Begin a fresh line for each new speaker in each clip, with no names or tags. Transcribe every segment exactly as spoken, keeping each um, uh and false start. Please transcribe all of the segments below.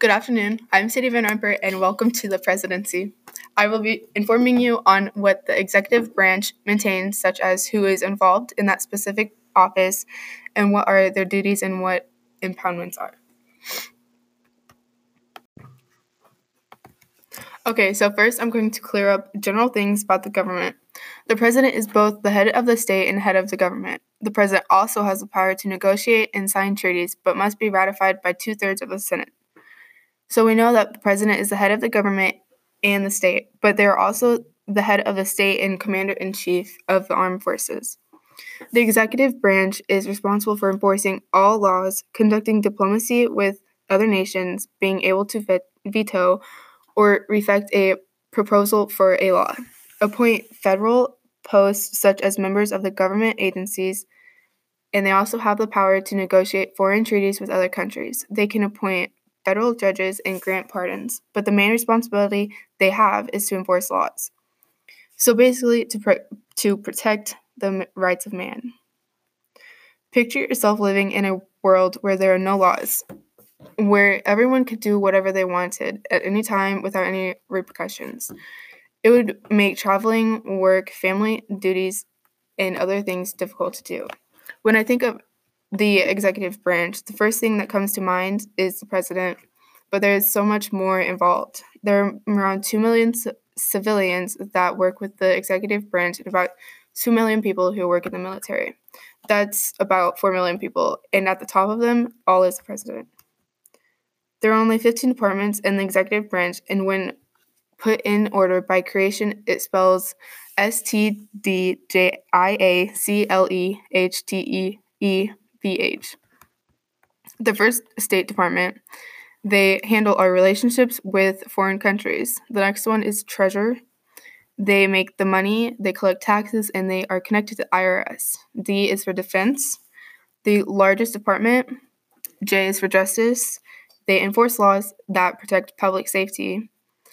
Good afternoon. I'm Sadie Van Riper, and welcome to the Presidency. I will be informing you on what the executive branch maintains, such as who is involved in that specific office and what are their duties and what impoundments are. Okay, so first I'm going to clear up general things about the government. The president is both the head of the state and head of the government. The president also has the power to negotiate and sign treaties, but must be ratified by two-thirds of the Senate. So we know that the president is the head of the government and the state, but they're also the head of the state and commander-in-chief of the armed forces. The executive branch is responsible for enforcing all laws, conducting diplomacy with other nations, being able to vet- veto or reject a proposal for a law, appoint federal posts such as members of the government agencies, and they also have the power to negotiate foreign treaties with other countries. They can appoint federal judges and grant pardons, but the main responsibility they have is to enforce laws. So basically, to pr- to protect the m- rights of man. Picture yourself living in a world where there are no laws, where everyone could do whatever they wanted at any time without any repercussions. It would make traveling, work, family duties, and other things difficult to do. When I think of the executive branch, the first thing that comes to mind is the president, but there's so much more involved. There are around two million c- civilians that work with the executive branch and about two million people who work in the military. That's about four million people, and at the top of them, all is the president. There are only fifteen departments in the executive branch, and when put in order by creation, it spells S T D J I A C L E H T E E V H. The first State Department, they handle our relationships with foreign countries. The next one is Treasurer. They make the money, they collect taxes, and they are connected to I R S. D is for Defense. The largest department, J is for Justice. They enforce laws that protect public safety,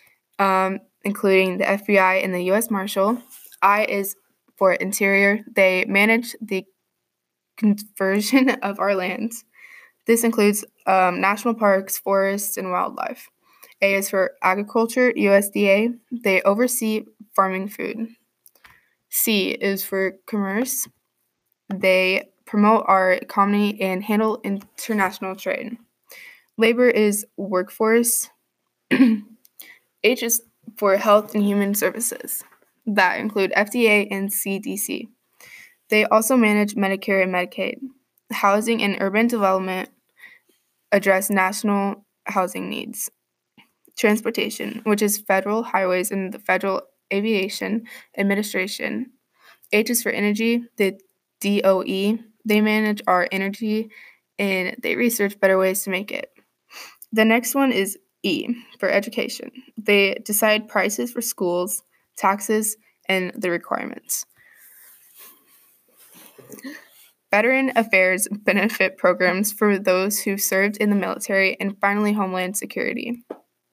um, including the F B I and the U S Marshal. I is for Interior. They manage the conversion of our lands. This includes um, national parks, forests, and wildlife. A is for Agriculture, U S D A. They oversee farming food. C is for Commerce. They promote our economy and handle international trade. Labor is Workforce. H is for Health and Human Services. That include F D A and C D C. They also manage Medicare and Medicaid. Housing and Urban Development address national housing needs. Transportation, which is Federal Highways and the Federal Aviation Administration. H is for Energy, the D O E. They manage our energy and they research better ways to make it. The next one is E for Education. They decide prices for schools, taxes, and the requirements. Veteran Affairs benefit programs for those who served in the military, and finally Homeland Security,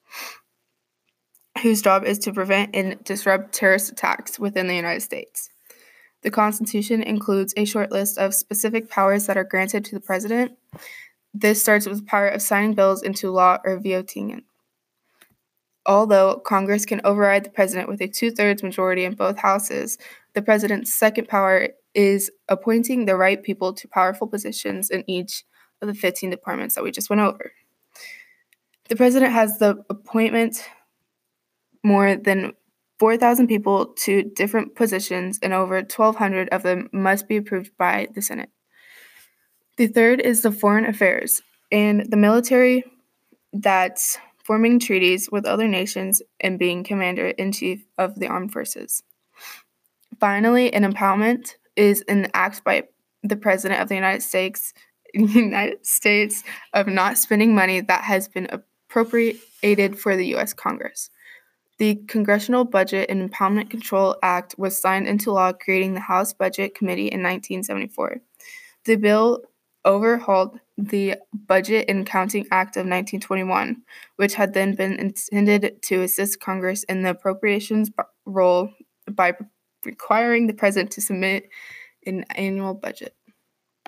whose job is to prevent and disrupt terrorist attacks within the United States. The Constitution includes a short list of specific powers that are granted to the president. This starts with the power of signing bills into law or vetoing it. Although Congress can override the president with a two-thirds majority in both houses, the president's second power is appointing the right people to powerful positions in each of the fifteen departments that we just went over. The president has the appointment more than four thousand people to different positions, and over twelve hundred of them must be approved by the Senate. The third is the foreign affairs and the military that's forming treaties with other nations and being commander-in-chief of the armed forces. Finally, an impoundment is an act by the President of the United States, United States of not spending money that has been appropriated for the U S Congress. The Congressional Budget and Impoundment Control Act was signed into law, creating the House Budget Committee in nineteen seventy-four. The bill overhauled the Budget and Accounting Act of nineteen twenty-one, which had then been intended to assist Congress in the appropriations b- role by requiring the president to submit an annual budget.